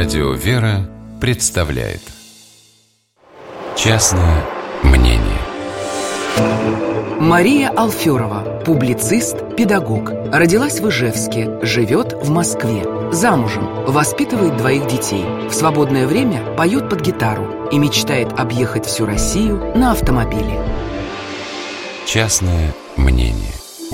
Радио «Вера» представляет «Частное мнение». Мария Алферова, публицист, педагог. Родилась в Ижевске, живет в Москве. Замужем, воспитывает 2 детей. В свободное время поет под гитару и мечтает объехать всю Россию на автомобиле. Частное мнение.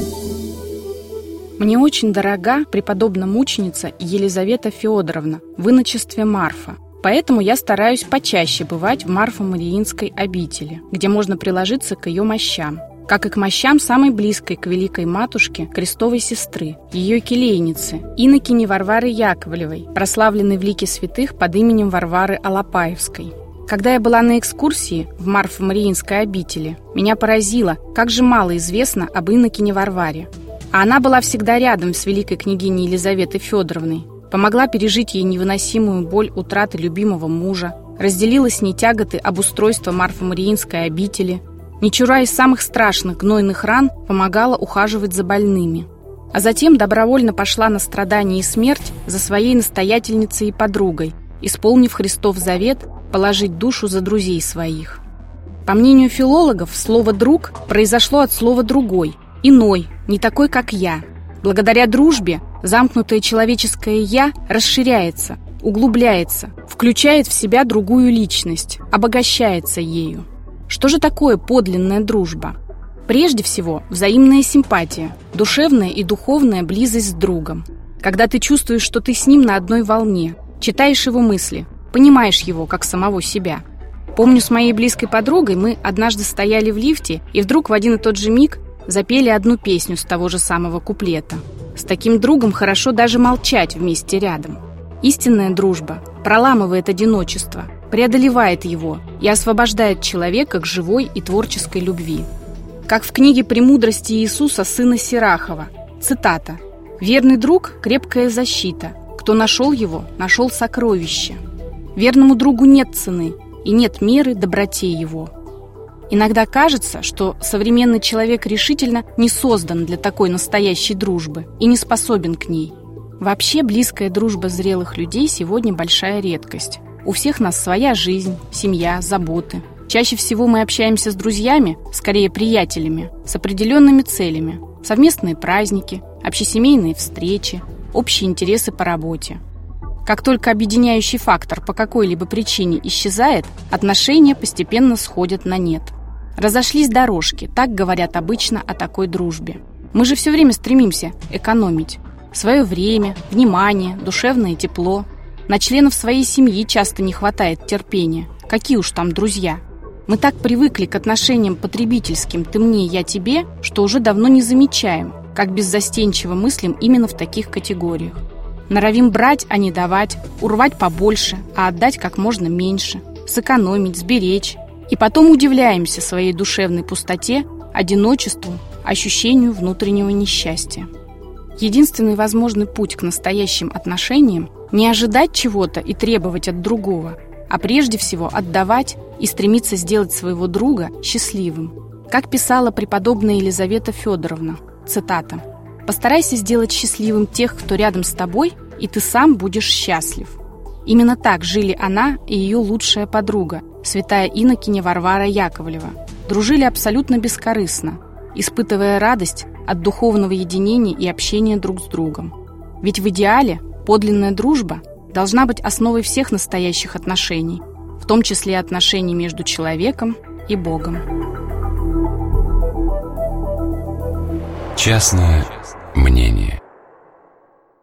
Мне очень дорога преподобная мученица Елизавета Феодоровна в иночестве Марфа. Поэтому я стараюсь почаще бывать в Марфо-Мариинской обители, где можно приложиться к ее мощам, как и к мощам самой близкой к великой матушке крестовой сестры, ее келейницы, инокини Варвары Яковлевой, прославленной в лике святых под именем Варвары Алапаевской. Когда я была на экскурсии в Марфо-Мариинской обители, меня поразило, как же мало известно об инокине Варваре. А она была всегда рядом с великой княгиней Елизаветой Федоровной, помогла пережить ей невыносимую боль утраты любимого мужа, разделила с ней тяготы обустройства Марфо-Мариинской обители, не чураясь самых страшных гнойных ран, помогала ухаживать за больными. А затем добровольно пошла на страдания и смерть за своей настоятельницей и подругой, исполнив Христов завет положить душу за друзей своих. По мнению филологов, слово «друг» произошло от слова «другой», иной, не такой, как я. Благодаря дружбе замкнутое человеческое «я» расширяется, углубляется, включает в себя другую личность, обогащается ею. Что же такое подлинная дружба? Прежде всего, взаимная симпатия, душевная и духовная близость с другом. Когда ты чувствуешь, что ты с ним на одной волне, читаешь его мысли, понимаешь его, как самого себя. Помню, с моей близкой подругой мы однажды стояли в лифте, и вдруг в один и тот же миг запели одну песню с того же самого куплета. С таким другом хорошо даже молчать вместе рядом. Истинная дружба проламывает одиночество, преодолевает его и освобождает человека к живой и творческой любви. Как в книге «Премудрости Иисуса, сына Сирахова». Цитата: «Верный друг – крепкая защита. Кто нашел его, нашел сокровище. Верному другу нет цены, и нет меры доброте его». Иногда кажется, что современный человек решительно не создан для такой настоящей дружбы и не способен к ней. Вообще, близкая дружба зрелых людей сегодня большая редкость. У всех нас своя жизнь, семья, заботы. Чаще всего мы общаемся с друзьями, скорее приятелями, с определенными целями. Совместные праздники, общесемейные встречи, общие интересы по работе. Как только объединяющий фактор по какой-либо причине исчезает, отношения постепенно сходят на нет. Разошлись дорожки, так говорят обычно о такой дружбе. Мы же все время стремимся экономить свое время, внимание, душевное тепло. На членов своей семьи часто не хватает терпения. Какие уж там друзья. Мы так привыкли к отношениям потребительским «ты мне, я тебе», что уже давно не замечаем, как беззастенчиво мыслим именно в таких категориях. Норовим брать, а не давать, урвать побольше, а отдать как можно меньше, сэкономить, сберечь. И потом удивляемся своей душевной пустоте, одиночеству, ощущению внутреннего несчастья. Единственный возможный путь к настоящим отношениям – не ожидать чего-то и требовать от другого, а прежде всего отдавать и стремиться сделать своего друга счастливым. Как писала преподобная Елизавета Федоровна, цитата: «Постарайся сделать счастливым тех, кто рядом с тобой, и ты сам будешь счастлив». Именно так жили она и ее лучшая подруга, святая инокиня Варвара Яковлева. Дружили абсолютно бескорыстно, испытывая радость от духовного единения и общения друг с другом. Ведь в идеале подлинная дружба должна быть основой всех настоящих отношений, в том числе отношений между человеком и Богом. Частное мнение.